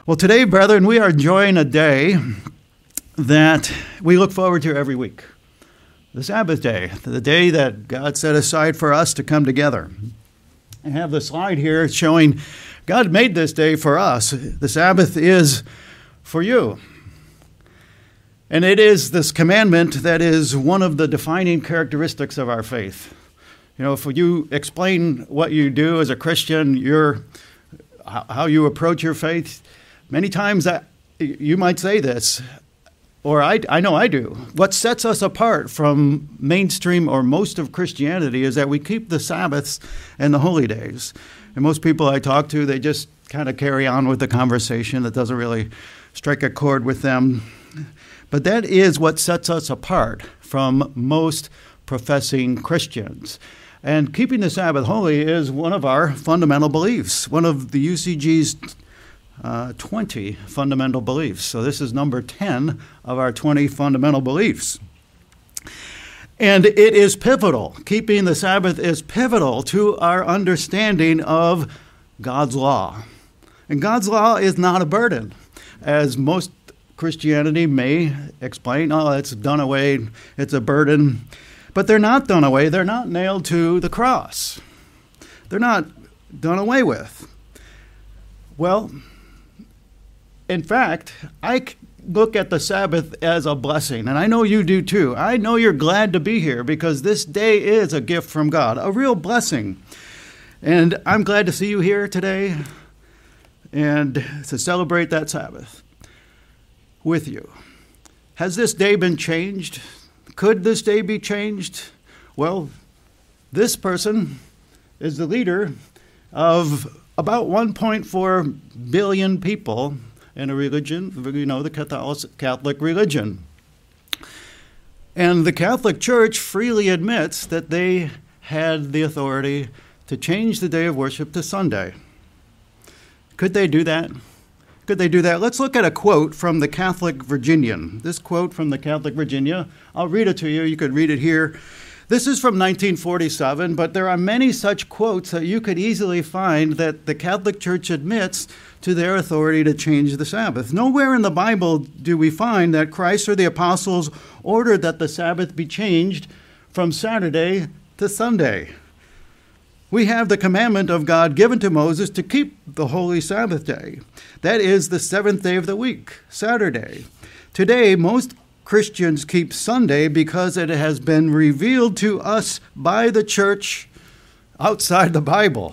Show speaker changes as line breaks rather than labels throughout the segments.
Well, today, brethren, we are enjoying a day that we look forward to every week. The Sabbath day, the day that God set aside for us to come together. I have the slide here showing God made this day for us. The Sabbath is for you. And it is this commandment that is one of the defining characteristics of our faith. You know, if you explain what you do as a Christian, how you approach your faith, many times you might say this, or I know I do. What sets us apart from mainstream or most of Christianity is that we keep the Sabbaths and the holy days. And most people I talk to, they just kind of carry on with the conversation that doesn't really strike a chord with them. But that is what sets us apart from most professing Christians. And keeping the Sabbath holy is one of our fundamental beliefs, one of the UCG's 20 fundamental beliefs. So this is number 10 of our 20 fundamental beliefs. And it is pivotal. Keeping the Sabbath is pivotal to our understanding of God's law. And God's law is not a burden, as most Christianity may explain. Oh, it's done away, it's a burden. But they're not done away. They're not nailed to the cross. They're not done away with. Well, in fact, I look at the Sabbath as a blessing, and I know you do too. I know you're glad to be here because this day is a gift from God, a real blessing. And I'm glad to see you here today and to celebrate that Sabbath with you. Has this day been changed? Could this day be changed? Well, this person is the leader of about 1.4 billion people in a religion, the Catholic religion. And the Catholic Church freely admits that they had the authority to change the day of worship to Sunday. Could they do that? Could they do that? Let's look at a quote from the Catholic Virginian. This quote from the Catholic Virginia, I'll read it to you. You could read it here. This is from 1947, but there are many such quotes that you could easily find that the Catholic Church admits to their authority to change the Sabbath. Nowhere in the Bible do we find that Christ or the apostles ordered that the Sabbath be changed from Saturday to Sunday. We have the commandment of God given to Moses to keep the holy Sabbath day. That is the seventh day of the week, Saturday. Today, most Christians keep Sunday because it has been revealed to us by the church outside the Bible.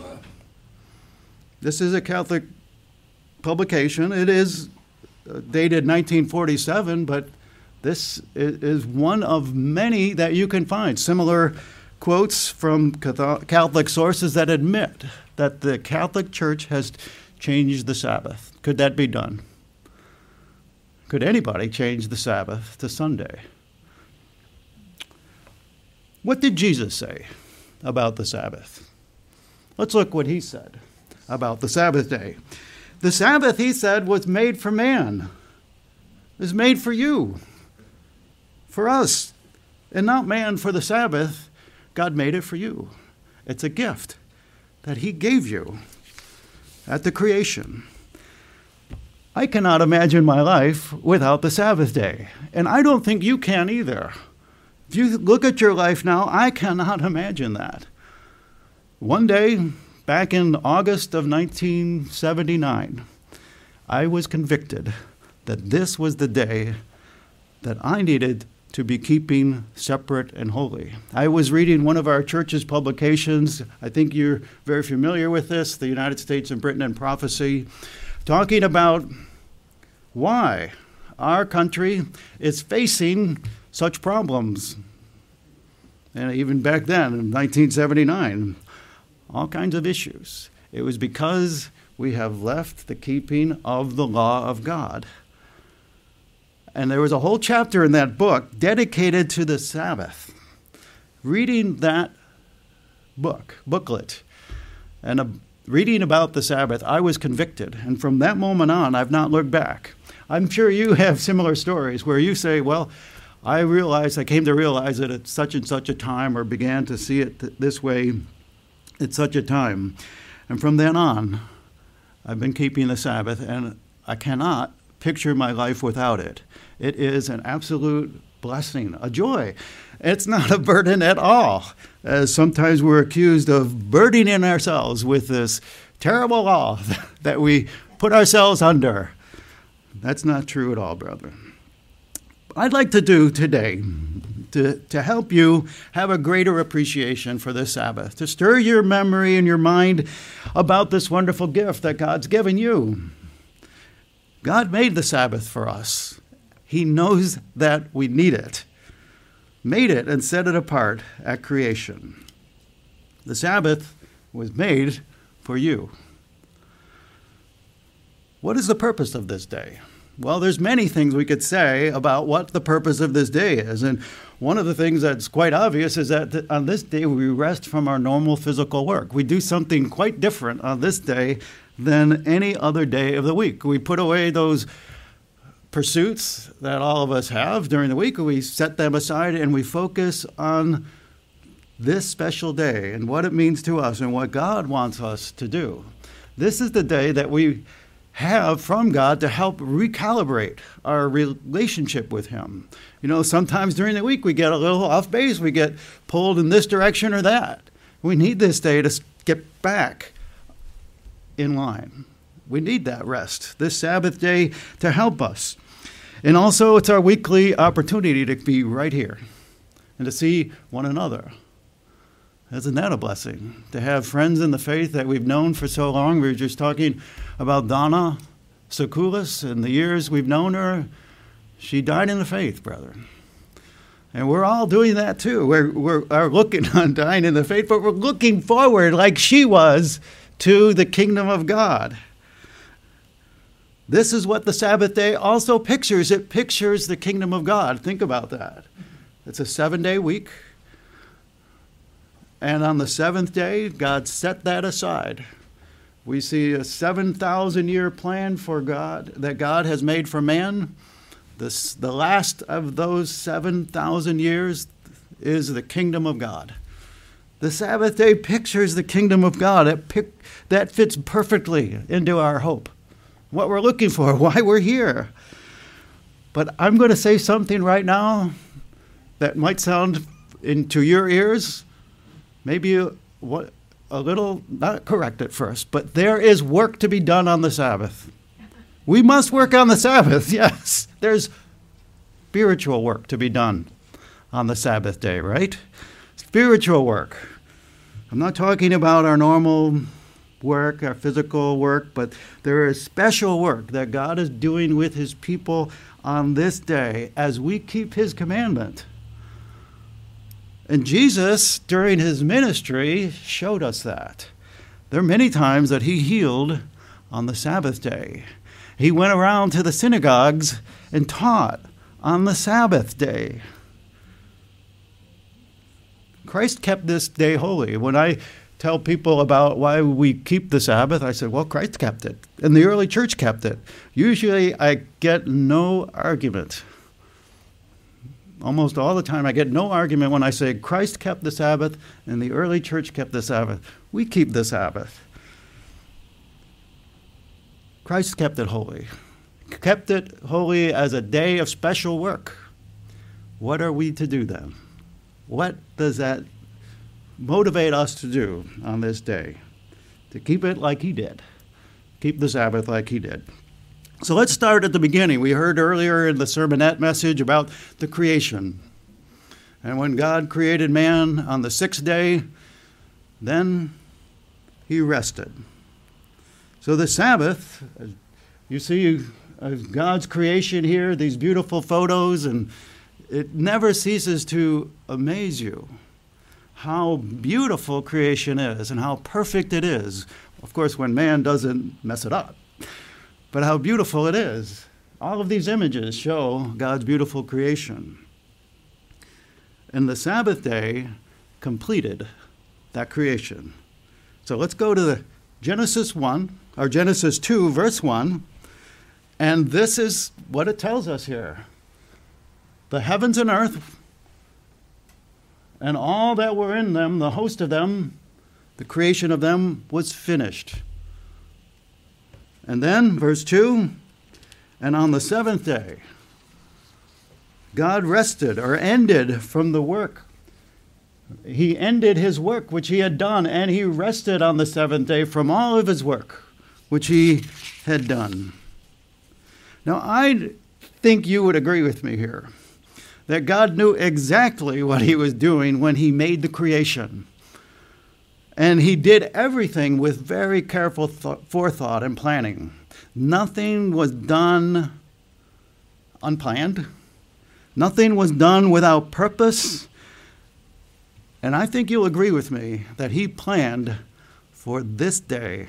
This is a Catholic publication. It is dated 1947, but this is one of many that you can find. Similar quotes from Catholic sources that admit that the Catholic Church has changed the Sabbath. Could that be done? Could anybody change the Sabbath to Sunday? What did Jesus say about the Sabbath? Let's look what he said about the Sabbath day. The Sabbath, he said, was made for man. It was made for you, for us, and not man for the Sabbath. God made it for you. It's a gift that he gave you at the creation. I cannot imagine my life without the Sabbath day, and I don't think you can either. If you look at your life now, I cannot imagine that. One day, back in August of 1979, I was convicted that this was the day that I needed to be keeping separate and holy. I was reading one of our church's publications. I think you're very familiar with this, The United States and Britain and Prophecy, talking about why our country is facing such problems. And even back then, in 1979, all kinds of issues. It was because we have left the keeping of the law of God. And there was a whole chapter in that book dedicated to the Sabbath. Reading that booklet, and reading about the Sabbath, I was convicted. And from that moment on, I've not looked back. I'm sure you have similar stories where you say, well, I came to realize it at such and such a time, or began to see it this way at such a time. And from then on, I've been keeping the Sabbath, and I cannot picture my life without it. It is an absolute blessing, a joy. It's not a burden at all, as sometimes we're accused of burdening ourselves with this terrible law that we put ourselves under. That's not true at all, brethren. I'd like to do today to help you have a greater appreciation for this Sabbath, to stir your memory and your mind about this wonderful gift that God's given you. God made the Sabbath for us. He knows that we need it, made it and set it apart at creation. The Sabbath was made for you. What is the purpose of this day? Well, there's many things we could say about what the purpose of this day is. And one of the things that's quite obvious is that on this day we rest from our normal physical work. We do something quite different on this day than any other day of the week. We put away those pursuits that all of us have during the week. We set them aside and we focus on this special day and what it means to us and what God wants us to do. This is the day that we have from God to help recalibrate our relationship with Him. You know, sometimes during the week we get a little off base, we get pulled in this direction or that. We need this day to get back in line. We need that rest, this Sabbath day, to help us. And also it's our weekly opportunity to be right here and to see one another. Isn't that a blessing? To have friends in the faith that we've known for so long. We were just talking about Donna Sakulis and the years we've known her. She died in the faith, brethren. And we're all doing that too. We're looking on dying in the faith, but we're looking forward like she was to the kingdom of God. This is what the Sabbath day also pictures. It pictures the kingdom of God. Think about that. It's a 7-day week. And on the seventh day, God set that aside. We see a 7,000-year plan for God that God has made for man. The last of those 7,000 years is the kingdom of God. The Sabbath day pictures the kingdom of God. That fits perfectly into our hope, what we're looking for, why we're here. But I'm going to say something right now that might sound into your ears maybe a little not correct at first, but there is work to be done on the Sabbath. We must work on the Sabbath, yes. There's spiritual work to be done on the Sabbath day, right? Spiritual work. I'm not talking about our normal work, our physical work, but there is special work that God is doing with His people on this day as we keep His commandment. And Jesus, during His ministry, showed us that. There are many times that He healed on the Sabbath day. He went around to the synagogues and taught on the Sabbath day. Christ kept this day holy. When I tell people about why we keep the Sabbath, I said, well, Christ kept it, and the early church kept it. Usually I get no argument. Almost all the time I get no argument when I say Christ kept the Sabbath and the early church kept the Sabbath. We keep the Sabbath. Christ kept it holy. Kept it holy as a day of special work. What are we to do then? What does that motivate us to do on this day? To keep it like He did. Keep the Sabbath like He did. So let's start at the beginning. We heard earlier in the sermonette message about the creation. And when God created man on the 6th day, then He rested. So the Sabbath, you see God's creation here, these beautiful photos, and it never ceases to amaze you how beautiful creation is and how perfect it is. Of course, when man doesn't mess it up. But how beautiful it is. All of these images show God's beautiful creation. And the Sabbath day completed that creation. So let's go to the Genesis 2, verse 1. And this is what it tells us here. The heavens and earth and all that were in them, the host of them, the creation of them was finished. And then, verse 2, And on the seventh day, God rested or ended from the work. He ended his work which he had done, and he rested on the seventh day from all of his work which he had done. Now, I think you would agree with me here that God knew exactly what he was doing when he made the creation. And he did everything with very careful forethought and planning. Nothing was done unplanned. Nothing was done without purpose. And I think you'll agree with me that he planned for this day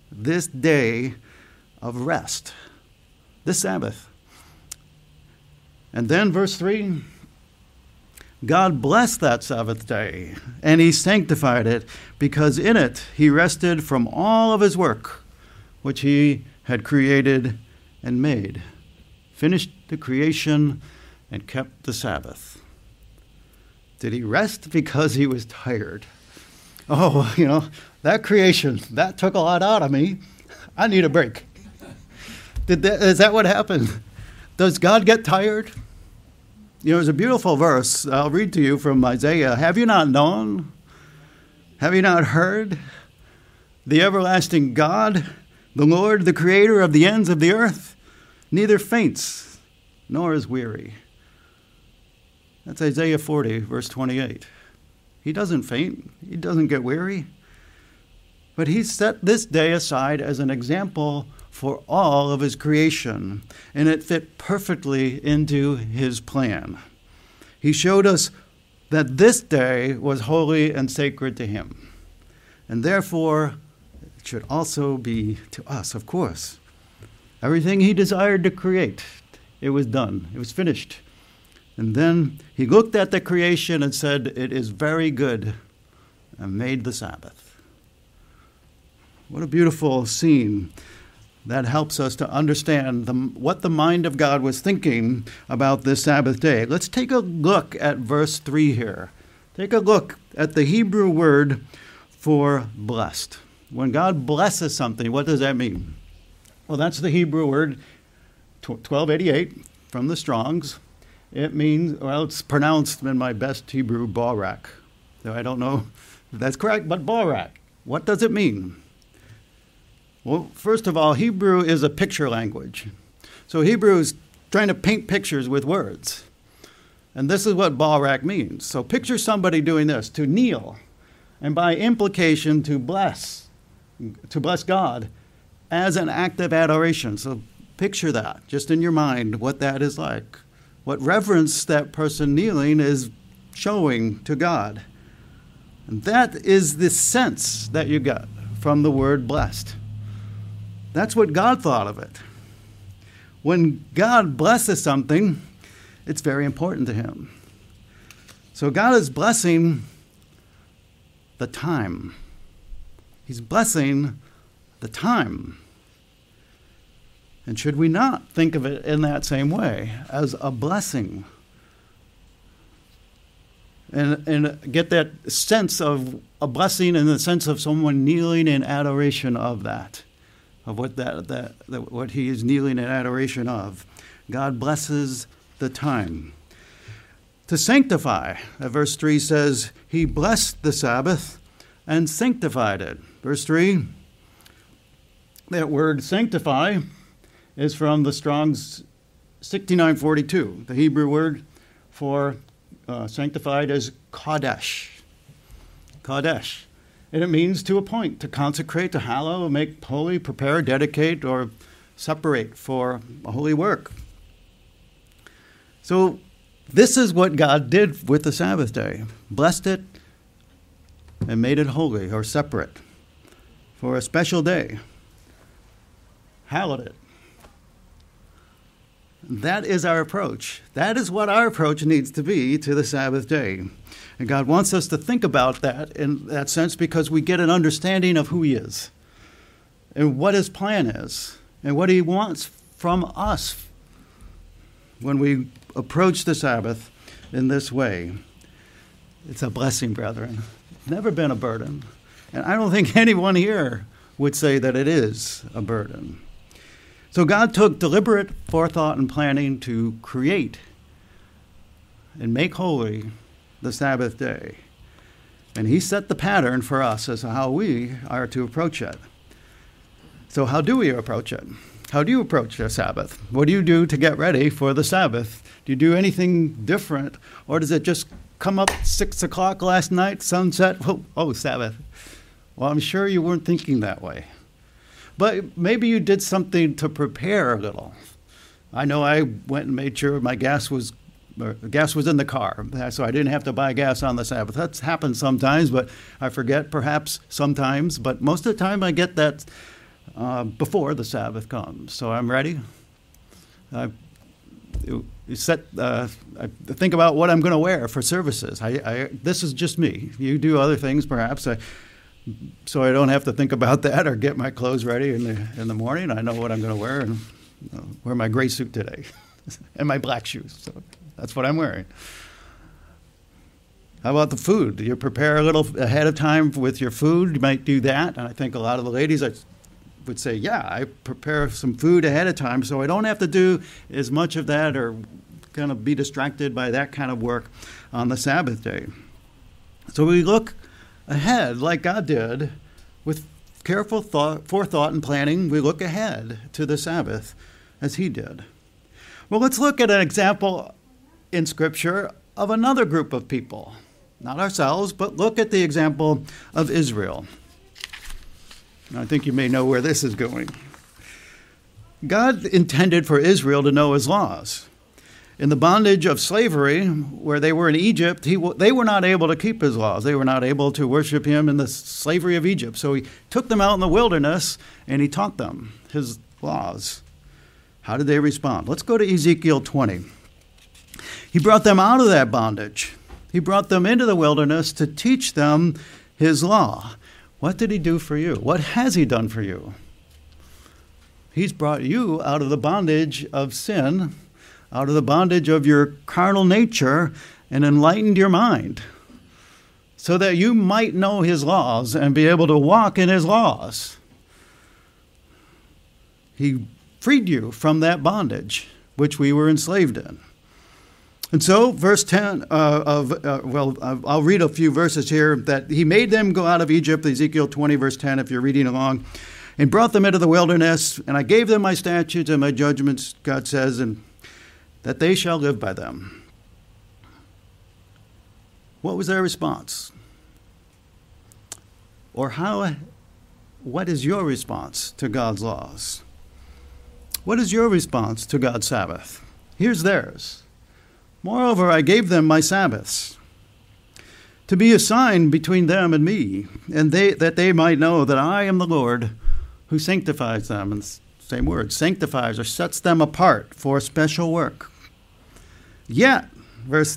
of rest, this Sabbath. And then verse 3, God blessed that Sabbath day, and he sanctified it, because in it he rested from all of his work, which he had created and made, finished the creation, and kept the Sabbath. Did he rest because he was tired? Oh, that creation, that took a lot out of me. I need a break. Is that what happened? Does God get tired? There's a beautiful verse I'll read to you from Isaiah. Have you not known? Have you not heard? The everlasting God, the Lord, the creator of the ends of the earth, neither faints nor is weary. That's Isaiah 40, verse 28. He doesn't faint. He doesn't get weary. But he set this day aside as an example for all of his creation, and it fit perfectly into his plan. He showed us that this day was holy and sacred to him, and therefore it should also be to us, of course. Everything he desired to create, it was done. It was finished. And then he looked at the creation and said, "It is very good," and made the Sabbath. What a beautiful scene. That helps us to understand what the mind of God was thinking about this Sabbath day. Let's take a look at verse 3 here. Take a look at the Hebrew word for blessed. When God blesses something, what does that mean? Well, that's the Hebrew word 1288 from the Strong's. It means, it's pronounced in my best Hebrew, barak. So I don't know if that's correct, but barak. What does it mean? Well, first of all, Hebrew is a picture language. So Hebrew is trying to paint pictures with words. And this is what barak means. So picture somebody doing this, to kneel, and by implication to bless God as an act of adoration. So picture that, just in your mind, what that is like. What reverence that person kneeling is showing to God. And that is the sense that you get from the word blessed. That's what God thought of it. When God blesses something, it's very important to him. So God is blessing the time. He's blessing the time. And should we not think of it in that same way, as a blessing? And get that sense of a blessing in the sense of someone kneeling in adoration of that. Of what he is kneeling in adoration of. God blesses the time. To sanctify, verse 3 says, he blessed the Sabbath and sanctified it. Verse 3, that word sanctify is from the Strong's 6942. The Hebrew word for sanctified is kodesh. Kodesh. And it means to appoint, to consecrate, to hallow, make holy, prepare, dedicate, or separate for a holy work. So this is what God did with the Sabbath day. Blessed it and made it holy or separate for a special day. Hallowed it. That is our approach. That is what our approach needs to be to the Sabbath day. And God wants us to think about that in that sense because we get an understanding of who he is and what his plan is and what he wants from us when we approach the Sabbath in this way. It's a blessing, brethren. It's never been a burden. And I don't think anyone here would say that it is a burden. So God took deliberate forethought and planning to create and make holy the Sabbath day. And he set the pattern for us as to how we are to approach it. So how do we approach it? How do you approach the Sabbath? What do you do to get ready for the Sabbath? Do you do anything different? Or does it just come up 6 o'clock last night, sunset, oh, Sabbath? Well, I'm sure you weren't thinking that way. But maybe you did something to prepare a little. I know I went and made sure my gas was in the car, so I didn't have to buy gas on the Sabbath. That's happened sometimes, but I forget perhaps sometimes. But most of the time I get that before the Sabbath comes. So I'm ready. I think about what I'm going to wear for services. This is just me. You do other things perhaps. So I don't have to think about that or get my clothes ready in the morning. I know what I'm going to wear and wear my gray suit today and my black shoes. So that's what I'm wearing. How about the food? Do you prepare a little ahead of time with your food? You might do that. And I think a lot of the ladies would say, yeah, I prepare some food ahead of time so I don't have to do as much of that or kind of be distracted by that kind of work on the Sabbath day. So we look ahead like God did with careful forethought and planning. We look ahead to the Sabbath as he did. Well, let's look at an example in Scripture of another group of people. Not ourselves, but look at the example of Israel. I think you may know where this is going. God intended for Israel to know his laws. In the bondage of slavery, where they were in Egypt, they were not able to keep his laws. They were not able to worship him in the slavery of Egypt. So he took them out in the wilderness and he taught them his laws. How did they respond? Let's go to Ezekiel 20. He brought them out of that bondage. He brought them into the wilderness to teach them his law. What did he do for you? What has he done for you? He's brought you out of the bondage of sin, out of the bondage of your carnal nature, and enlightened your mind so that you might know his laws and be able to walk in his laws. He freed you from that bondage which we were enslaved in. And so, verse 10 I'll read a few verses here, that he made them go out of Egypt, Ezekiel 20, verse 10, if you're reading along, and brought them into the wilderness, and I gave them my statutes and my judgments, God says, and that they shall live by them. What was their response? Or what is your response to God's laws? What is your response to God's Sabbath? Here's theirs. Moreover, I gave them my Sabbaths to be a sign between them and me, and that they might know that I am the Lord who sanctifies them. And same word, sanctifies or sets them apart for special work. Yet, verse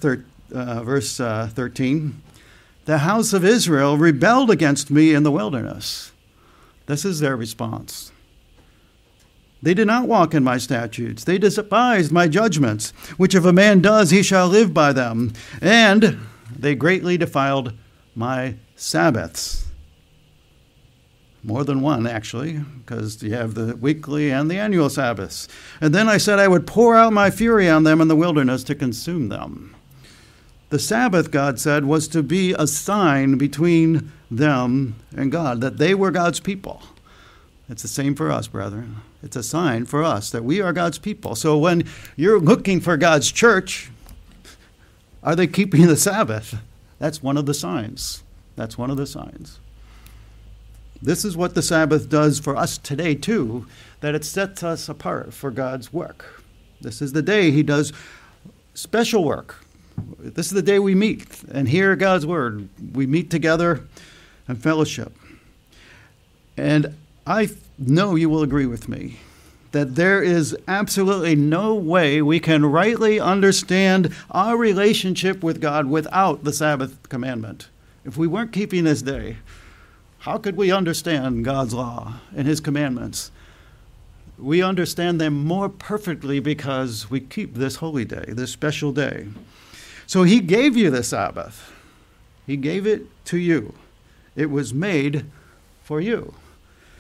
13, the house of Israel rebelled against me in the wilderness. This is their response. They did not walk in my statutes. They despised my judgments, which if a man does, he shall live by them. And they greatly defiled my Sabbaths. More than one, actually, because you have the weekly and the annual Sabbaths. And then I said I would pour out my fury on them in the wilderness to consume them. The Sabbath, God said, was to be a sign between them and God, that they were God's people. It's the same for us, brethren. It's a sign for us that we are God's people. So when you're looking for God's church, are they keeping the Sabbath? That's one of the signs. That's one of the signs. This is what the Sabbath does for us today, too, that it sets us apart for God's work. This is the day he does special work. This is the day we meet and hear God's word. We meet together in fellowship. And I know you will agree with me that there is absolutely no way we can rightly understand our relationship with God without the Sabbath commandment. If we weren't keeping this day, how could we understand God's law and his commandments? We understand them more perfectly because we keep this holy day, this special day. So he gave you the Sabbath. He gave it to you. It was made for you.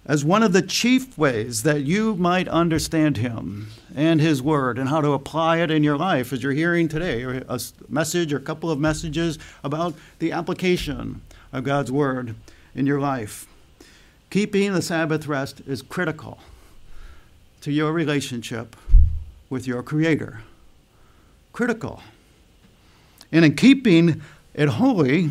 as one of the chief ways that you might understand him and his word and how to apply it in your life, as you're hearing today, or a message or a couple of messages about the application of God's word in your life. Keeping the Sabbath rest is critical to your relationship with your Creator. Critical. And in keeping it holy,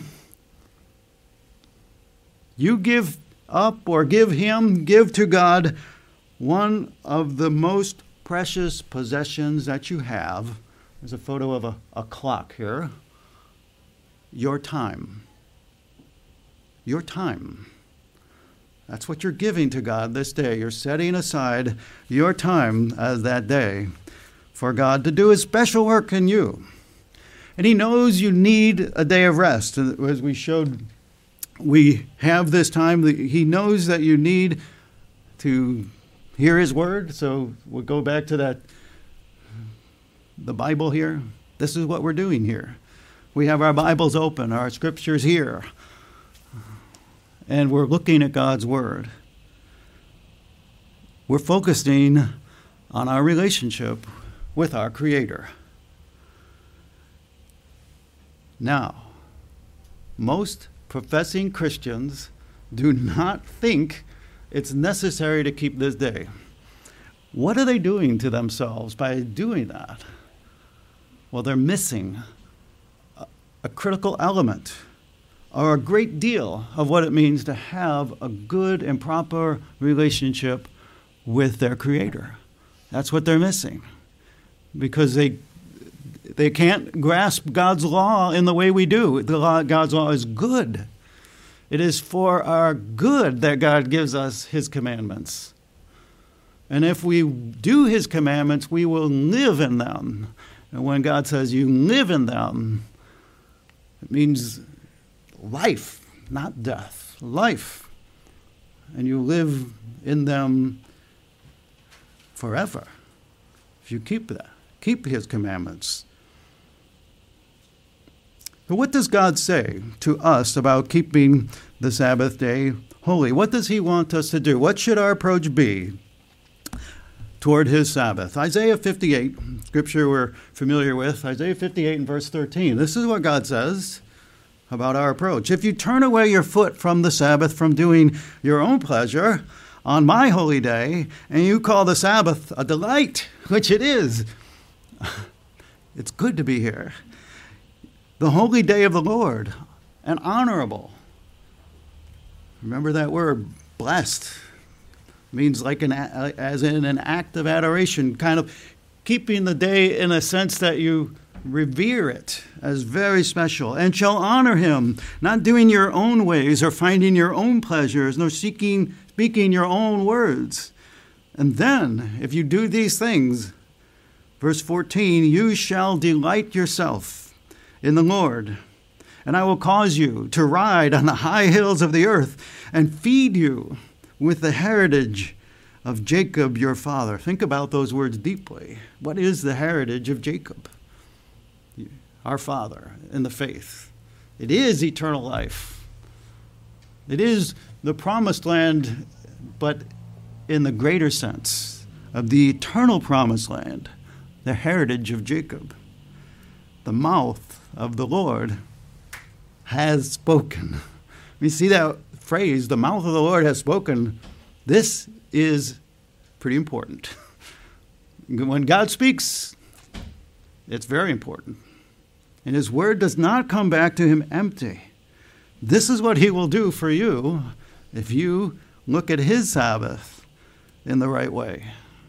you give up or give to God one of the most precious possessions that you have. There's a photo of a clock here. Your time. Your time. That's what you're giving to God this day. You're setting aside your time as that day for God to do his special work in you. And he knows you need a day of rest. As we showed, we have this time. He knows that you need to hear his word. So we'll go back to the Bible here. This is what we're doing here. We have our Bibles open, our scriptures here. And we're looking at God's word. We're focusing on our relationship with our Creator. Now, most professing Christians do not think it's necessary to keep this day. What are they doing to themselves by doing that? Well, they're missing a critical element, or a great deal of what it means to have a good and proper relationship with their Creator. That's what they're missing, because they can't grasp God's law in the way we do. God's law is good. It is for our good that God gives us his commandments. And if we do his commandments, we will live in them. And when God says you live in them, it means life, not death. Life. And you live in them forever if you keep that. Keep his commandments. But what does God say to us about keeping the Sabbath day holy? What does he want us to do? What should our approach be toward his Sabbath? Isaiah 58, scripture we're familiar with, Isaiah 58 and verse 13. This is what God says about our approach. If you turn away your foot from the Sabbath, from doing your own pleasure on my holy day, and you call the Sabbath a delight, which it is, it's good to be here. The holy day of the Lord, and honorable. Remember that word, blessed, means like as in an act of adoration, kind of keeping the day in a sense that you revere it as very special, and shall honor him, not doing your own ways or finding your own pleasures, nor speaking your own words. And then, if you do these things, verse 14, you shall delight yourself in the Lord, and I will cause you to ride on the high hills of the earth and feed you with the heritage of Jacob your father. Think about those words deeply. What is the heritage of Jacob? Our father in the faith. It is eternal life. It is the promised land, but in the greater sense of the eternal promised land, the heritage of Jacob. The mouth of the Lord has spoken. We see that phrase, the mouth of the Lord has spoken. This is pretty important. When God speaks, it's very important. And his word does not come back to him empty. This is what he will do for you if you look at his Sabbath in the right way.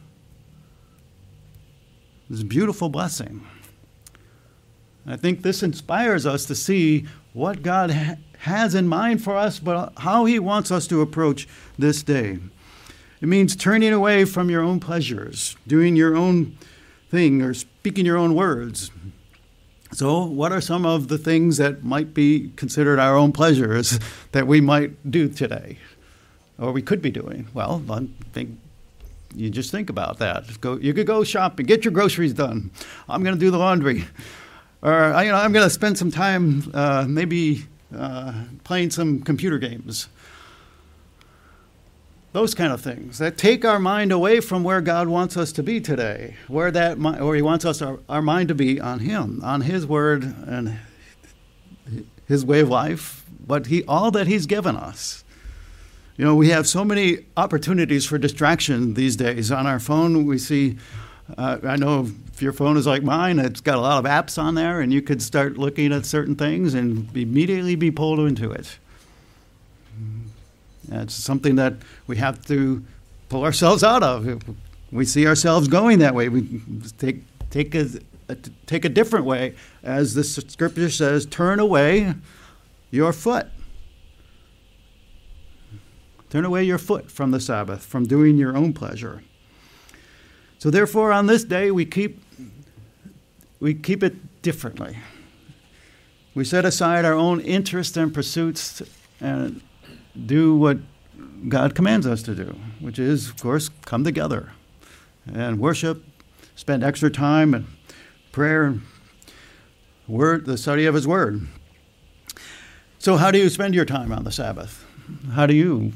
It's a beautiful blessing. I think this inspires us to see what God has in mind for us, but how he wants us to approach this day. It means turning away from your own pleasures, doing your own thing, or speaking your own words. So what are some of the things that might be considered our own pleasures that we might do today, or we could be doing? Well, I think you just think about that. You could go shopping, get your groceries done. I'm going to do the laundry. Or, I'm going to spend some time maybe playing some computer games. Those kind of things that take our mind away from where God wants us to be today, where He wants us our mind to be on Him, on His Word and His way of life, but all that He's given us. You know, we have so many opportunities for distraction these days. On our phone, we see, I know if your phone is like mine, it's got a lot of apps on there, and you could start looking at certain things and immediately be pulled into it. It's something that we have to pull ourselves out of. We see ourselves going that way. We take a different way. As the scripture says, turn away your foot. Turn away your foot from the Sabbath, from doing your own pleasure. So therefore, on this day, we keep it differently. We set aside our own interests and pursuits and do what God commands us to do, which is, of course, come together and worship, spend extra time in prayer, the study of His Word. So how do you spend your time on the Sabbath? How do you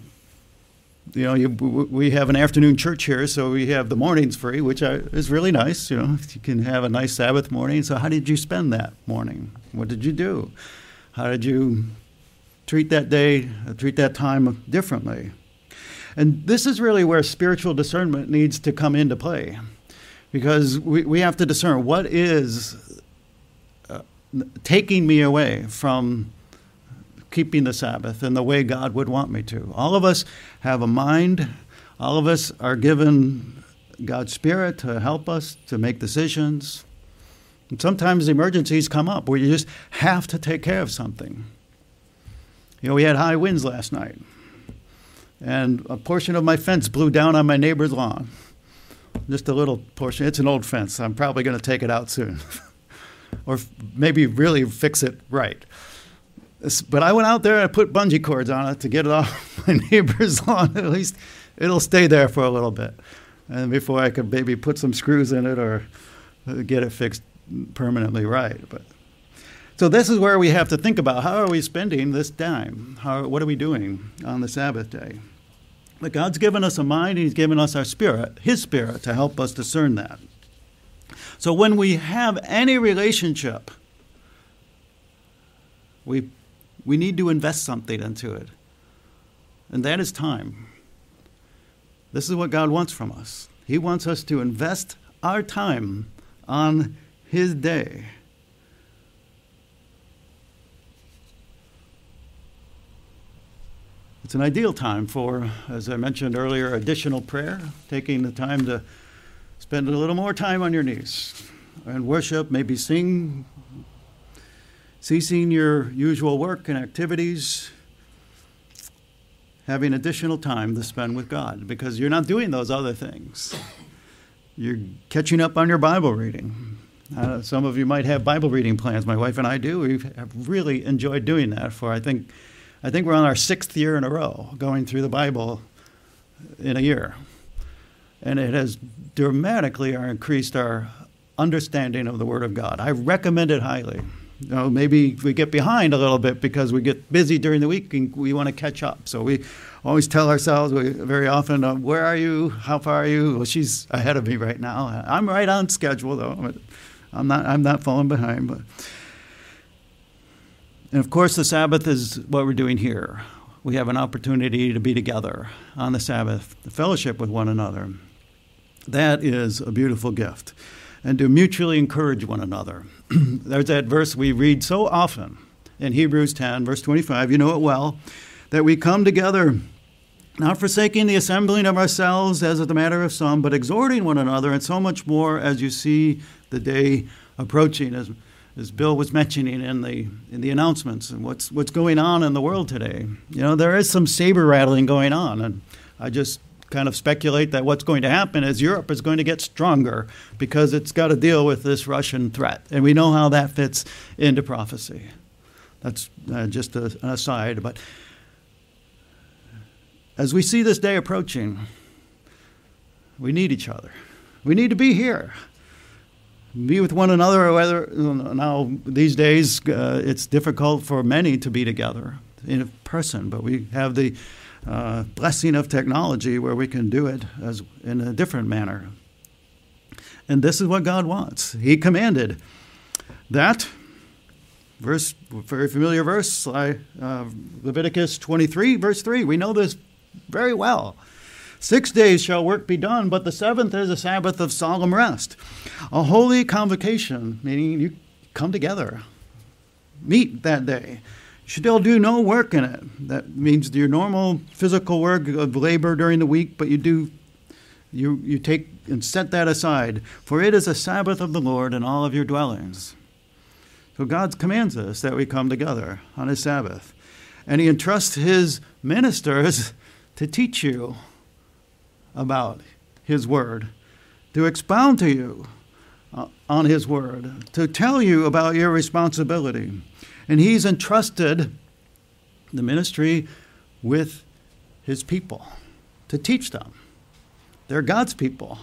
we have an afternoon church here, so we have the mornings free, which is really nice. You can have a nice Sabbath morning. So how did you spend that morning? What did you do? How did you treat that day, treat that time differently? And this is really where spiritual discernment needs to come into play, because we have to discern what is taking me away from keeping the Sabbath in the way God would want me to. All of us have a mind. All of us are given God's Spirit to help us to make decisions. And sometimes emergencies come up where you just have to take care of something. We had high winds last night, and a portion of my fence blew down on my neighbor's lawn. Just a little portion. It's an old fence. I'm probably going to take it out soon, or maybe really fix it right. But I went out there and I put bungee cords on it to get it off my neighbor's lawn. At least it'll stay there for a little bit, and before I could maybe put some screws in it or get it fixed permanently right. So this is where we have to think about, how are we spending this time? What are we doing on the Sabbath day? But God's given us a mind, and He's given us our Spirit, His Spirit, to help us discern that. So when we have any relationship, we need to invest something into it. And that is time. This is what God wants from us. He wants us to invest our time on His day. It's an ideal time for, as I mentioned earlier, additional prayer, taking the time to spend a little more time on your knees and worship, maybe sing, ceasing your usual work and activities, having additional time to spend with God, because you're not doing those other things. You're catching up on your Bible reading. Some of you might have Bible reading plans. My wife and I do. We have really enjoyed doing that for, I think we're on our 6th year in a row going through the Bible in a year. And it has dramatically increased our understanding of the Word of God. I recommend it highly. Maybe we get behind a little bit because we get busy during the week and we want to catch up. So we always tell ourselves very often, where are you? How far are you? Well, she's ahead of me right now. I'm right on schedule, though. I'm not falling behind. And of course, the Sabbath is what we're doing here. We have an opportunity to be together on the Sabbath, to fellowship with one another. That is a beautiful gift. And to mutually encourage one another. There's that verse we read so often in Hebrews 10, verse 25, you know it well, that we come together, not forsaking the assembling of ourselves as is the matter of some, but exhorting one another, and so much more as you see the day approaching, as Bill was mentioning in the announcements and what's going on in the world today. There is some saber rattling going on, and I just kind of speculate that what's going to happen is Europe is going to get stronger because it's got to deal with this Russian threat. And we know how that fits into prophecy. That's just an aside. But as we see this day approaching, we need each other. We need to be here. Be with one another. Whether now these days it's difficult for many to be together in person, but we have the blessing of technology where we can do it as in a different manner. And this is what God wants. He commanded that, verse, very familiar verse, Leviticus 23, verse 3. We know this very well. 6 days shall work be done, but the seventh is a Sabbath of solemn rest. A holy convocation, meaning you come together, meet that day. You shall do no work in it. That means your normal physical work of labor during the week, but you take and set that aside. For it is a Sabbath of the Lord in all of your dwellings. So God commands us that we come together on his Sabbath. And he entrusts his ministers to teach you about his word, to expound to you on his word, to tell you about your responsibility. And he's entrusted the ministry with his people to teach them. They're God's people.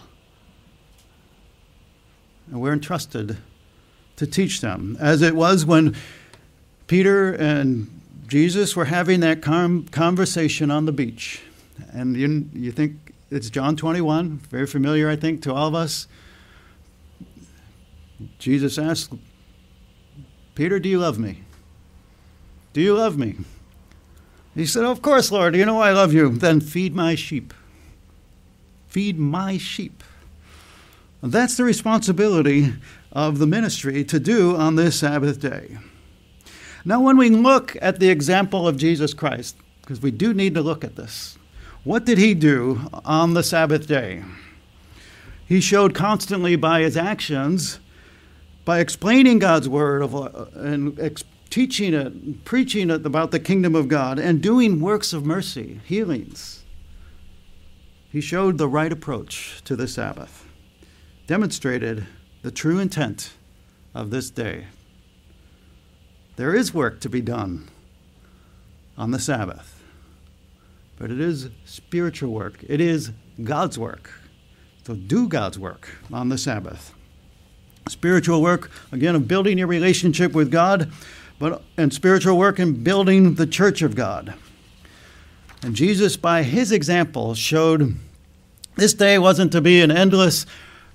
And we're entrusted to teach them, as it was when Peter and Jesus were having that conversation on the beach. And you think it's John 21, very familiar, I think, to all of us. Jesus asked, Peter, do you love me? Do you love me? He said, of course, Lord, you know I love you. Then feed my sheep. Feed my sheep. And that's the responsibility of the ministry to do on this Sabbath day. Now, when we look at the example of Jesus Christ, because we do need to look at this, what did he do on the Sabbath day? He showed constantly by his actions, by explaining God's word and teaching it, preaching it about the kingdom of God, and doing works of mercy, healings. He showed the right approach to the Sabbath, demonstrated the true intent of this day. There is work to be done on the Sabbath. But it is spiritual work. It is God's work. So do God's work on the Sabbath. Spiritual work, again, of building your relationship with God, and spiritual work in building the church of God. And Jesus, by his example, showed this day wasn't to be an endless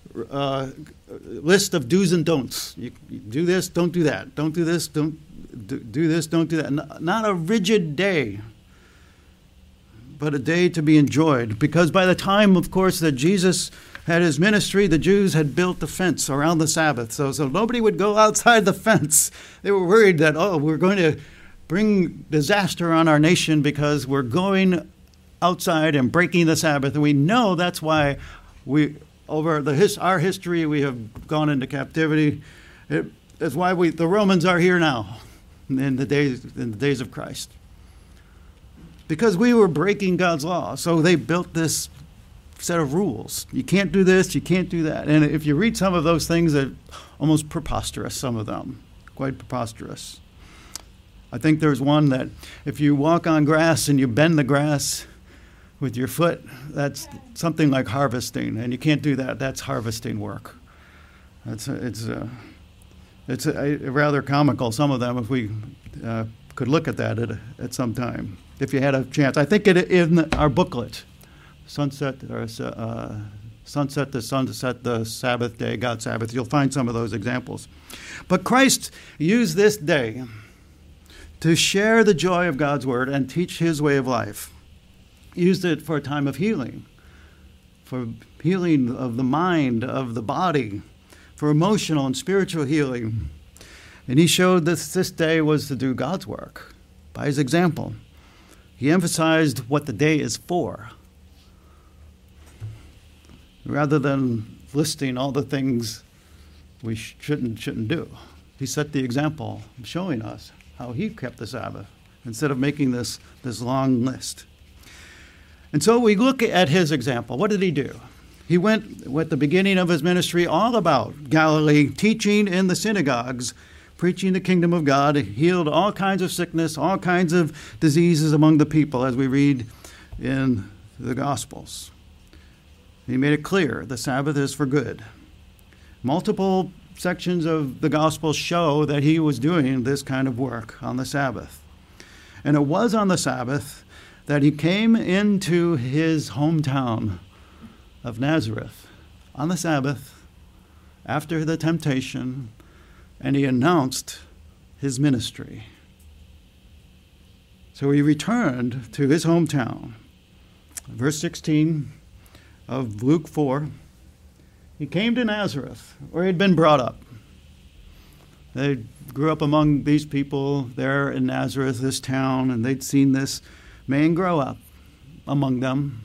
list of do's and don'ts. You do this, don't do that. Don't do this, don't do this, don't do that. Not a rigid day, but a day to be enjoyed. Because by the time, of course, that Jesus had his ministry, the Jews had built the fence around the Sabbath. So nobody would go outside the fence. They were worried that, we're going to bring disaster on our nation because we're going outside and breaking the Sabbath. And we know that's why over our history, we have gone into captivity. It's why the Romans are here now in the days of Christ. Because we were breaking God's law. So they built this set of rules. You can't do this, you can't do that. And if you read some of those things, they're almost preposterous, some of them. Quite preposterous. I think there's one that if you walk on grass and you bend the grass with your foot, that's something like harvesting. And you can't do that. That's harvesting work. It's rather comical, some of them, if we could look at that at some time, if you had a chance. I think in our booklet, Sunset to Sunset, the Sabbath day, God's Sabbath, you'll find some of those examples. But Christ used this day to share the joy of God's word and teach his way of life. He used it for a time of healing, for healing of the mind, of the body, for emotional and spiritual healing. And he showed that this day was to do God's work by his example. He emphasized what the day is for, rather than listing all the things we shouldn't do. He set the example, showing us how he kept the Sabbath, instead of making this long list. And so we look at his example. What did he do? He went, at the beginning of his ministry, all about Galilee, teaching in the synagogues, preaching the kingdom of God, healed all kinds of sickness, all kinds of diseases among the people, as we read in the Gospels. He made it clear the Sabbath is for good. Multiple sections of the Gospels show that he was doing this kind of work on the Sabbath. And it was on the Sabbath that he came into his hometown of Nazareth on the Sabbath after the temptation, and he announced his ministry. So he returned to his hometown. Verse 16 of Luke 4, he came to Nazareth, where he'd been brought up. They grew up among these people there in Nazareth, this town, and they'd seen this man grow up among them.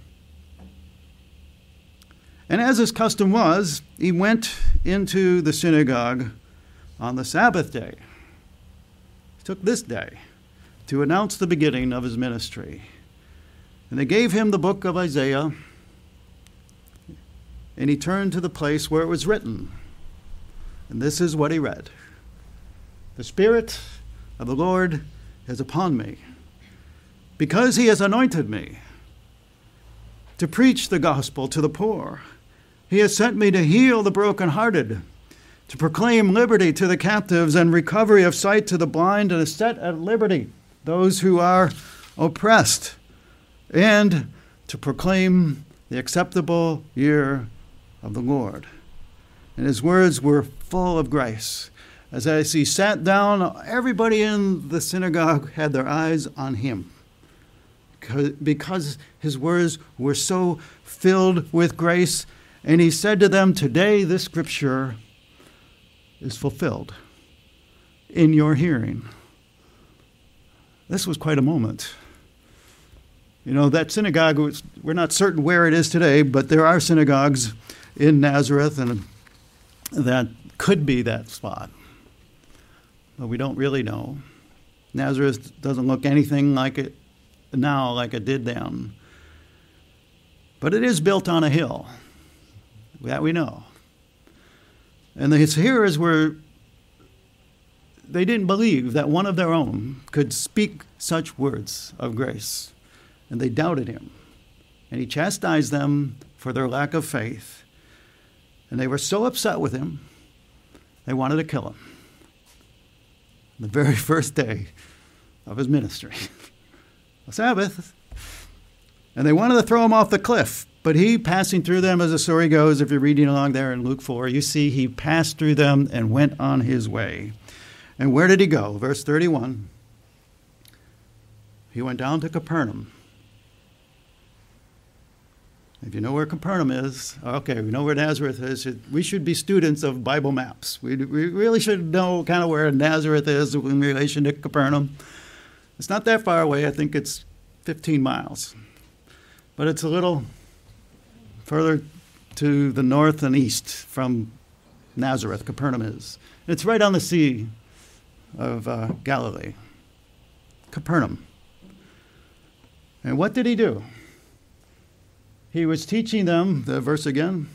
And as his custom was, he went into the synagogue on the Sabbath day. He took this day to announce the beginning of his ministry. And they gave him the book of Isaiah, and he turned to the place where it was written. And this is what he read. The Spirit of the Lord is upon me, because he has anointed me to preach the gospel to the poor. He has sent me to heal the brokenhearted, to proclaim liberty to the captives and recovery of sight to the blind, and to set at liberty those who are oppressed, and to proclaim the acceptable year of the Lord. And his words were full of grace. As he sat down, everybody in the synagogue had their eyes on him, because his words were so filled with grace. And he said to them, "Today this scripture is fulfilled in your hearing." This was quite a moment. You know, that synagogue, we're not certain where it is today, but there are synagogues in Nazareth, and that could be that spot. But we don't really know. Nazareth doesn't look anything like it now, like it did then. But it is built on a hill. That we know. And his hearers they didn't believe that one of their own could speak such words of grace. And they doubted him. And he chastised them for their lack of faith. And they were so upset with him, they wanted to kill him. The very first day of his ministry. The Sabbath. And they wanted to throw him off the cliff. But he, passing through them, as the story goes, if you're reading along there in Luke 4, you see he passed through them and went on his way. And where did he go? Verse 31. He went down to Capernaum. If you know where Capernaum is, okay, we know where Nazareth is. We should be students of Bible maps. We really should know kind of where Nazareth is in relation to Capernaum. It's not that far away. I think it's 15 miles. But it's a little further to the north and east from Nazareth, Capernaum is. It's right on the Sea of Galilee. Capernaum. And what did he do? He was teaching them, the verse again,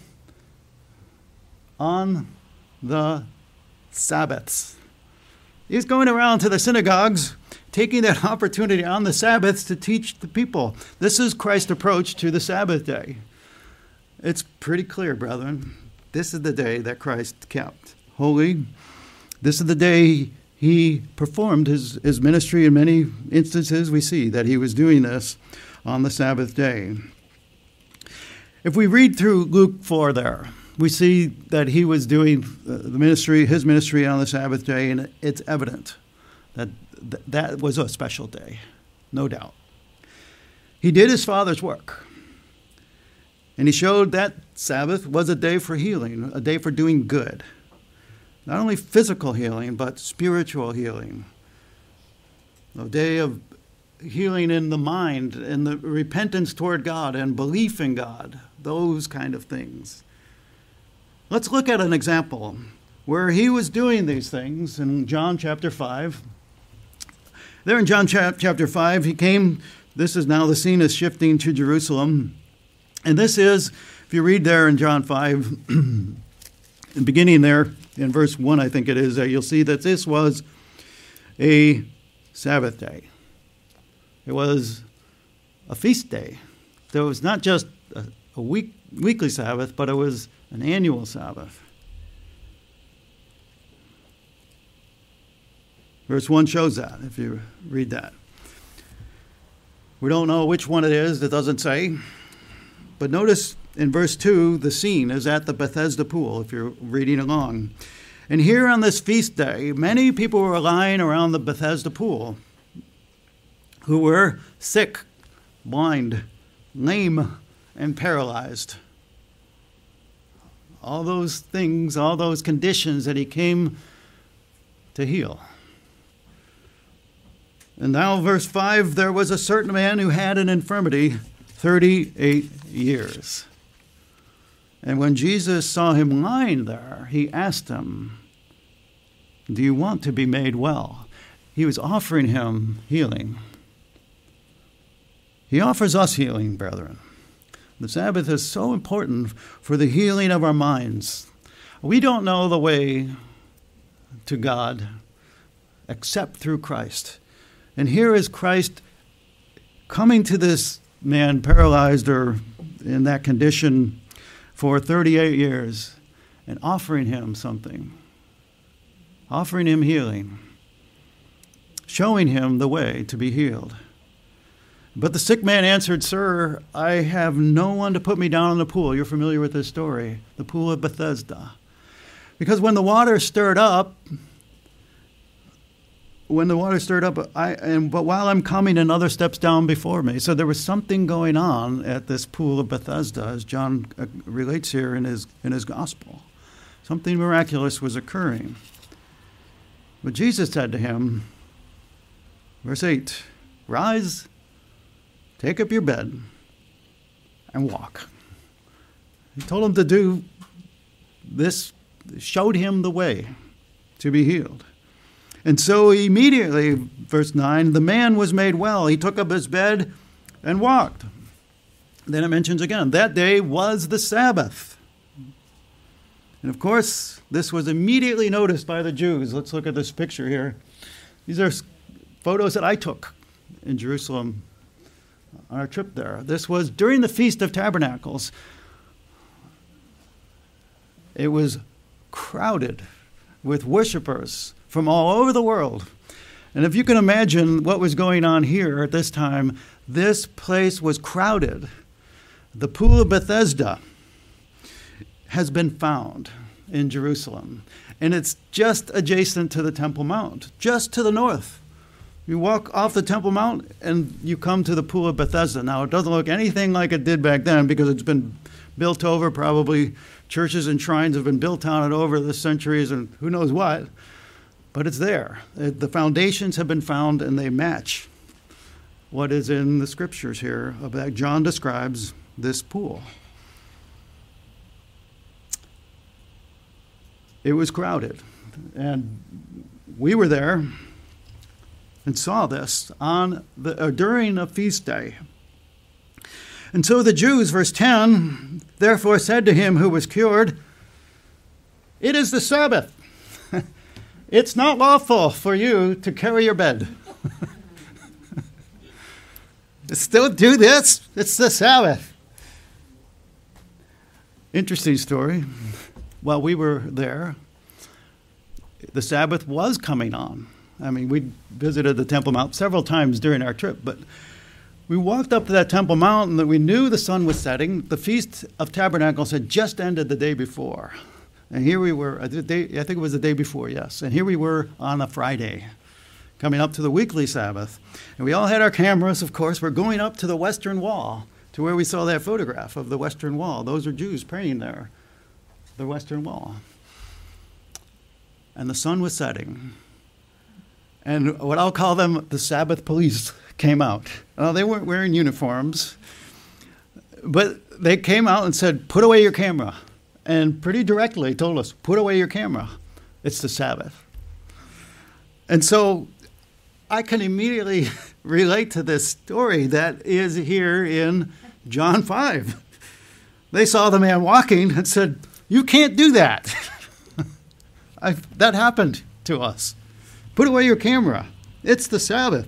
on the Sabbaths. He's going around to the synagogues, taking that opportunity on the Sabbaths to teach the people. This is Christ's approach to the Sabbath day. It's pretty clear, brethren. This is the day that Christ kept holy. This is the day he performed his ministry. In many instances, we see that he was doing this on the Sabbath day. If we read through Luke 4 there, we see that he was doing his ministry on the Sabbath day, and it's evident that that was a special day, no doubt. He did his Father's work, and he showed that Sabbath was a day for healing, a day for doing good. Not only physical healing, but spiritual healing. A day of healing in the mind and the repentance toward God and belief in God, those kind of things. Let's look at an example where he was doing these things in John chapter 5. There in John chapter 5, he came, this is now the scene is shifting to Jerusalem. And this is, if you read there in John 5, beginning there in verse 1, I think it is, you'll see that this was a Sabbath day. It was a feast day. So it was not just a weekly Sabbath, but it was an annual Sabbath. Verse 1 shows that, if you read that. We don't know which one it is, it doesn't say. But notice in verse 2, the scene is at the Bethesda pool, if you're reading along. And here on this feast day, many people were lying around the Bethesda pool who were sick, blind, lame, and paralyzed. All those things, all those conditions that he came to heal. And now, verse 5, there was a certain man who had an infirmity 38 years. And when Jesus saw him lying there, he asked him, "Do you want to be made well?" He was offering him healing. He offers us healing, brethren. The Sabbath is so important for the healing of our minds. We don't know the way to God except through Christ. And here is Christ coming to this man paralyzed or in that condition for 38 years and offering him something, offering him healing, showing him the way to be healed. But the sick man answered, "Sir, I have no one to put me down in the pool." You're familiar with this story, the pool of Bethesda. Because when the water stirred up, but while I'm coming, another steps down before me. So there was something going on at this pool of Bethesda, as John relates here in his gospel. Something miraculous was occurring. But Jesus said to him, verse 8, "Rise, take up your bed, and walk." He told him to do this, showed him the way to be healed. And so immediately, verse 9, the man was made well. He took up his bed and walked. Then it mentions again, that day was the Sabbath. And of course, this was immediately noticed by the Jews. Let's look at this picture here. These are photos that I took in Jerusalem on our trip there. This was during the Feast of Tabernacles. It was crowded with worshipers from all over the world. And if you can imagine what was going on here at this time, this place was crowded. The pool of Bethesda has been found in Jerusalem, and it's just adjacent to the Temple Mount, just to the north. You walk off the Temple Mount and you come to the pool of Bethesda. Now, it doesn't look anything like it did back then because it's been built over. Probably churches and shrines have been built on it over the centuries and who knows what. But it's there. The foundations have been found and they match what is in the scriptures here about John describes this pool. It was crowded. And we were there and saw this during a feast day. And so the Jews, verse 10, therefore said to him who was cured, "It is the Sabbath. It's not lawful for you to carry your bed." Still do this? It's the Sabbath. Interesting story. While we were there, the Sabbath was coming on. I mean, we visited the Temple Mount several times during our trip, but we walked up to that Temple Mount and we knew the sun was setting. The Feast of Tabernacles had just ended the day before. And here we were, I think it was the day before, yes. And here we were on a Friday, coming up to the weekly Sabbath. And we all had our cameras, of course. We're going up to the Western Wall, to where we saw that photograph of the Western Wall. Those are Jews praying there, the Western Wall. And the sun was setting. And what I'll call them, the Sabbath police came out. Well, they weren't wearing uniforms, but they came out and said, "Put away your camera." And pretty directly told us, "Put away your camera. It's the Sabbath." And so I can immediately relate to this story that is here in John 5. They saw the man walking and said, "You can't do that." That happened to us. Put away your camera. It's the Sabbath.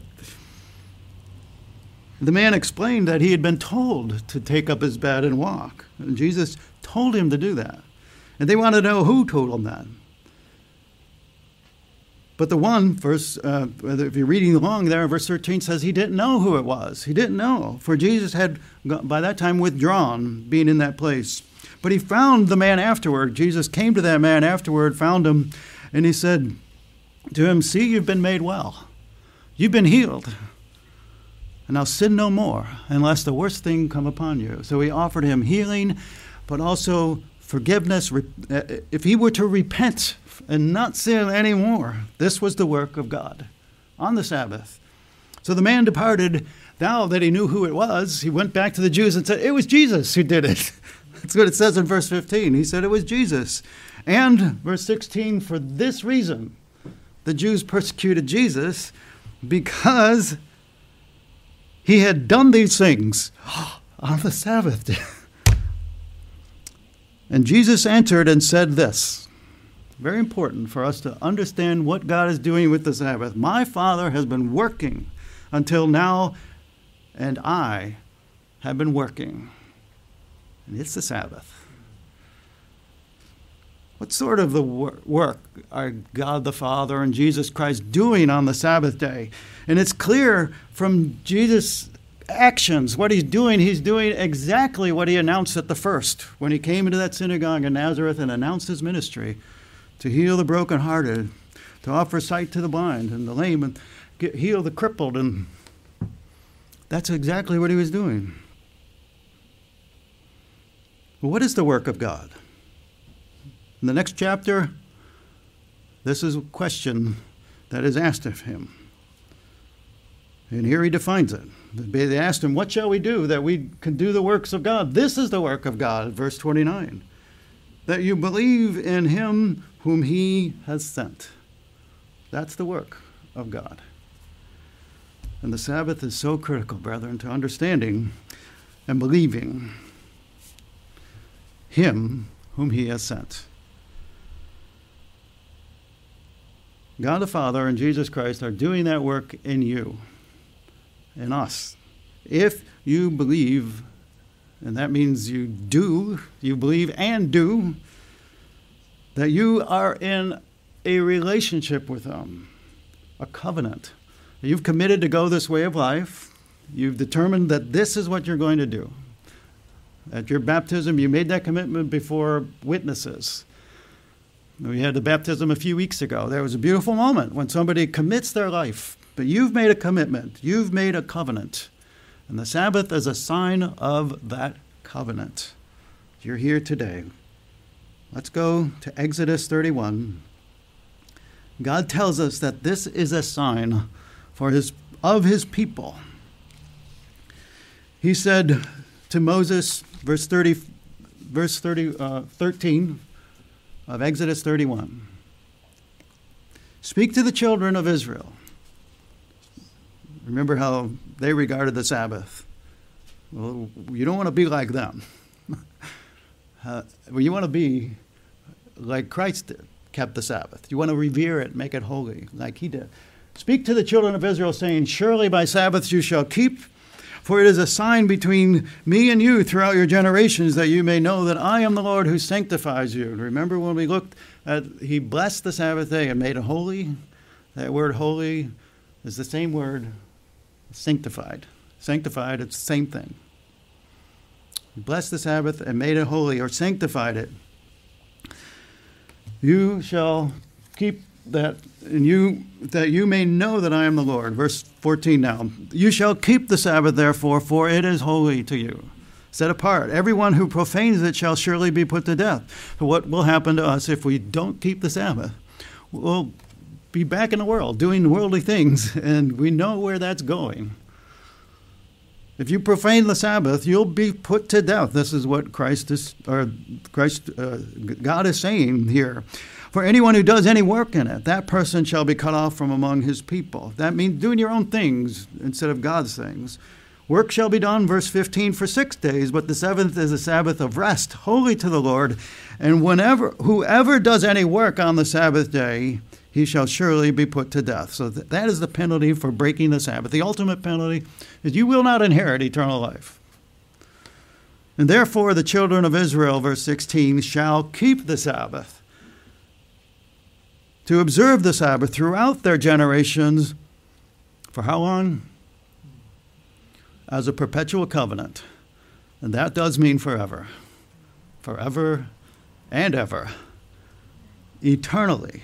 The man explained that he had been told to take up his bed and walk. And Jesus told him to do that. And they want to know who told him that. But the one, if you're reading along there, verse 13 says he didn't know who it was. He didn't know, for Jesus had by that time withdrawn, being in that place. But he found the man afterward. Jesus came to that man afterward, found him, and he said to him, "See, you've been made well. You've been healed. And now sin no more, unless the worst thing come upon you." So he offered him healing, but also forgiveness. If he were to repent and not sin anymore, this was the work of God on the Sabbath. So the man departed. Now that he knew who it was, he went back to the Jews and said, "It was Jesus who did it." That's what it says in verse 15. He said it was Jesus. And verse 16, for this reason, the Jews persecuted Jesus, because he had done these things on the Sabbath day. And Jesus answered and said this. Very important for us to understand what God is doing with the Sabbath. "My Father has been working until now, and I have been working." And it's the Sabbath. What sort of the work are God the Father and Jesus Christ doing on the Sabbath day? And it's clear from Jesus' actions, what he's doing exactly what he announced at the first, when he came into that synagogue in Nazareth and announced his ministry, to heal the brokenhearted, to offer sight to the blind and the lame, and heal the crippled. And that's exactly what he was doing. Well, what is the work of God? In the next chapter, this is a question that is asked of him. And here he defines it. They asked him, "What shall we do that we can do the works of God?" This is the work of God, verse 29. "That you believe in him whom he has sent." That's the work of God. And the Sabbath is so critical, brethren, to understanding and believing him whom he has sent. God the Father and Jesus Christ are doing that work in you, in us. If you believe, and that means you believe and do, that you are in a relationship with them, a covenant. You've committed to go this way of life. You've determined that this is what you're going to do. At your baptism, you made that commitment before witnesses. We had the baptism a few weeks ago. There was a beautiful moment when somebody commits their life. But you've made a commitment. You've made a covenant. And the Sabbath is a sign of that covenant. You're here today. Let's go to Exodus 31. God tells us that this is a sign of his people. He said to Moses, verse 13 of Exodus 31, "Speak to the children of Israel." Remember how they regarded the Sabbath. Well, you don't want to be like them. You want to be like Christ did, kept the Sabbath. You want to revere it, make it holy, like he did. "Speak to the children of Israel, saying, surely my Sabbaths you shall keep, for it is a sign between me and you throughout your generations, that you may know that I am the Lord who sanctifies you." Remember when we looked at, he blessed the Sabbath day and made it holy? That word holy is the same word, sanctified. Sanctified, it's the same thing. He blessed the Sabbath and made it holy, or sanctified it. "You shall keep that you may know that I am the Lord." Verse 14 now. "You shall keep the Sabbath, therefore, for it is holy to you. Set apart. Everyone who profanes it shall surely be put to death." So what will happen to us if we don't keep the Sabbath? We'll be back in the world doing worldly things, and we know where that's going. If you profane the Sabbath, you'll be put to death. This is what God is saying here. "For anyone who does any work in it, that person shall be cut off from among his people." That means doing your own things instead of God's things. "Work shall be done," verse 15, "for 6 days, but the seventh is a Sabbath of rest, holy to the Lord. And whoever does any work on the Sabbath day, he shall surely be put to death." So that is the penalty for breaking the Sabbath. The ultimate penalty is you will not inherit eternal life. "And therefore the children of Israel," verse 16, "shall keep the Sabbath to observe the Sabbath throughout their generations. For how long? As a perpetual covenant. And that does mean forever. Forever and ever. Eternally.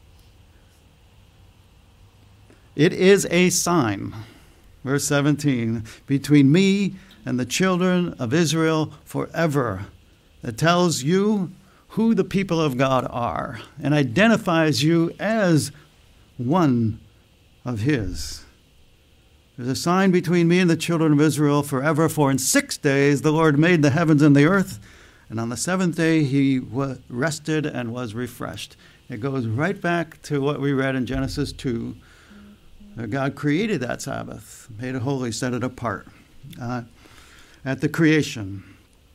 It is a sign, verse 17, between me and the children of Israel forever, that tells you who the people of God are and identifies you as one of his. There's a sign between me and the children of Israel forever, for in 6 days the Lord made the heavens and the earth, and on the seventh day he rested and was refreshed. It goes right back to what we read in Genesis 2. God created that Sabbath, made it holy, set it apart at the creation.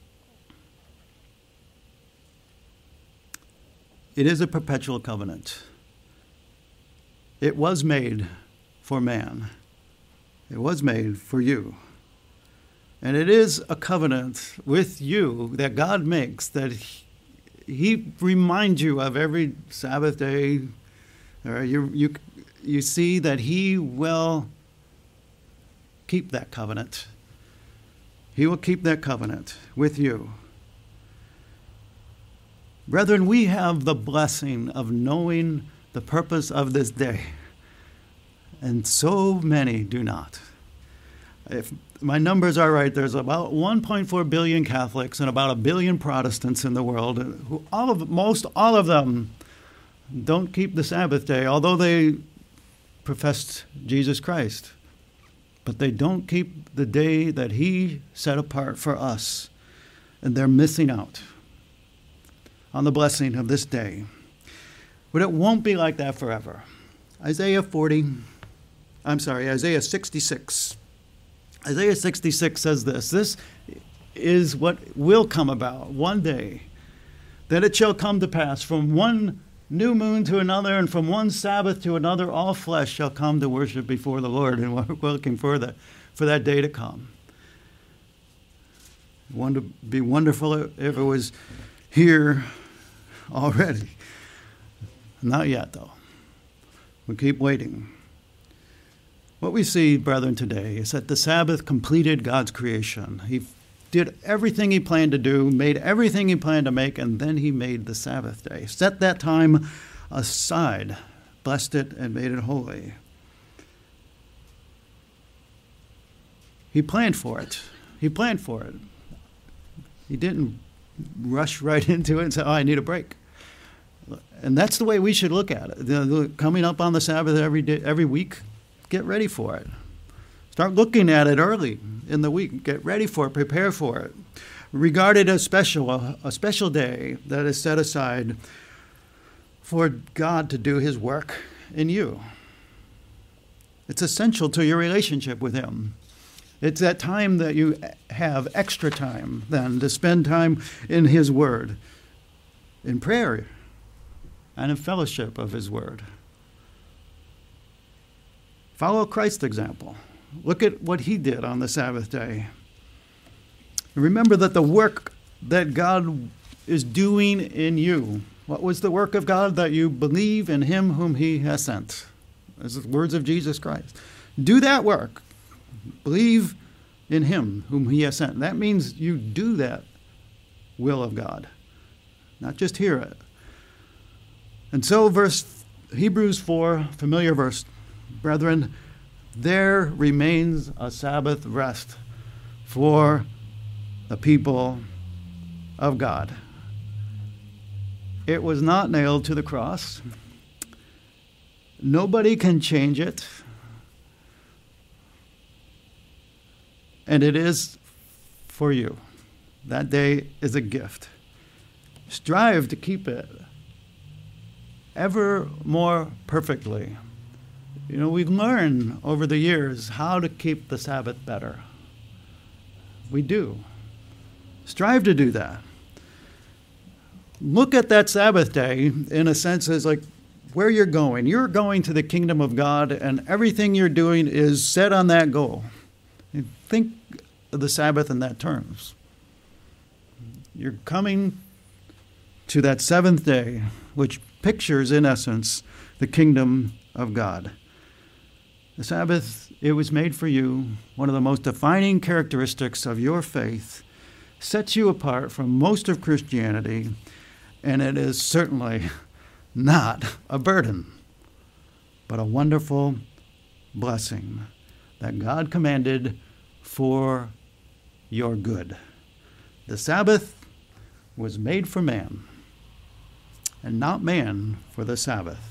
It is a perpetual covenant. It was made for man. It was made for you. And it is a covenant with you that God makes, that he reminds you of every Sabbath day. Or you see that he will keep that covenant. He will keep that covenant with you. Brethren, we have the blessing of knowing the purpose of this day, and so many do not. If my numbers are right, there's about 1.4 billion Catholics and about 1 billion Protestants in the world, who most all of them don't keep the Sabbath day, although they profess Jesus Christ. But they don't keep the day that he set apart for us, and they're missing out on the blessing of this day. But it won't be like that forever. Isaiah 66. Isaiah 66 says this. This is what will come about one day, that it shall come to pass from one new moon to another, and from one Sabbath to another, all flesh shall come to worship before the Lord. And we're looking for that day to come. It would be wonderful if it was here already. Not yet, though. We keep waiting. What we see, brethren, today is that the Sabbath completed God's creation. He did everything he planned to do, made everything he planned to make, and then he made the Sabbath day. Set that time aside, blessed it, and made it holy. He planned for it. He planned for it. He didn't rush right into it and say, I need a break. And that's the way we should look at it. Coming up on the Sabbath every day, every week, get ready for it. Start looking at it early in the week. Get ready for it. Prepare for it. Regard it as a special day that is set aside for God to do his work in you. It's essential to your relationship with him. It's that time that you have extra time then to spend time in his word, in prayer, and in fellowship of his word. Follow Christ's example. Look at what he did on the Sabbath day. Remember that the work that God is doing in you, what was the work of God? That you believe in him whom he has sent. Those are the words of Jesus Christ. Do that work. Believe in him whom he has sent. That means you do that will of God, not just hear it. And so Hebrews 4, familiar verse, brethren, there remains a Sabbath rest for the people of God. It was not nailed to the cross. Nobody can change it. And it is for you. That day is a gift. Strive to keep it ever more perfectly. You know, we've learned over the years how to keep the Sabbath better. We do. Strive to do that. Look at that Sabbath day, in a sense, as like where you're going. You're going to the kingdom of God, and everything you're doing is set on that goal. And think of the Sabbath in that terms. You're coming to that seventh day, which pictures, in essence, the kingdom of God. The Sabbath, it was made for you. One of the most defining characteristics of your faith, sets you apart from most of Christianity, and it is certainly not a burden, but a wonderful blessing that God commanded for your good. The Sabbath was made for man, and not man for the Sabbath.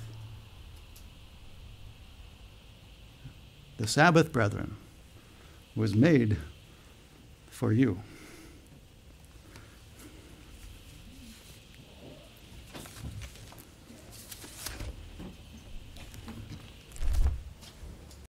The Sabbath, brethren, was made for you.